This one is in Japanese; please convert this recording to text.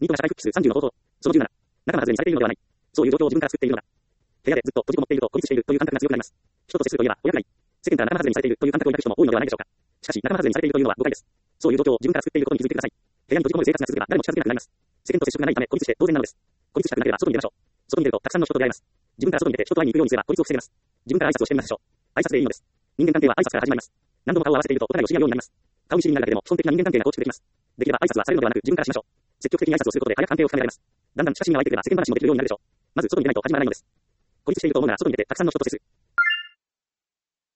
ニートが社会復帰数30の高騰。その17。仲間外れにされているのではない。そういう状況を自分から作っているのだ。部屋でずっと閉じこもっていると孤立しているという感覚が強くなります。人と接するといえば親くらい。世間から仲間外れにされているという感覚を抱く人も多いのではないでしょうか。しかし、仲間外れにされているというのは誤解です。そういう状況を自分から作っていることに気づいてください。部屋に閉じこもる生活が続けば誰も近づけなくなります。世間と接触がないため孤立して当然なのです。孤立したくなければ外に出ましょう。外に出るとたくさんの人と出会います。自分から外に出て人と会いに行くようにすれば孤立を防げます。自分から挨拶をしてみましょう。挨拶でいいのです。人間関係は挨拶から始まります。何度も顔を合わせているとお互いを知り合うようになります。顔見知りになるだけでも基本的な人間関係が構築できます。できれば挨拶はされるのではなく自分からしましょう。積極的に挨拶をすることで早く関係を深められます。だんだん親しみが湧いてくれば世間話もできるようになるでしょう。まず外に出ないと始まらないのです。孤立していると思うなら外に出てたくさんの人と接する。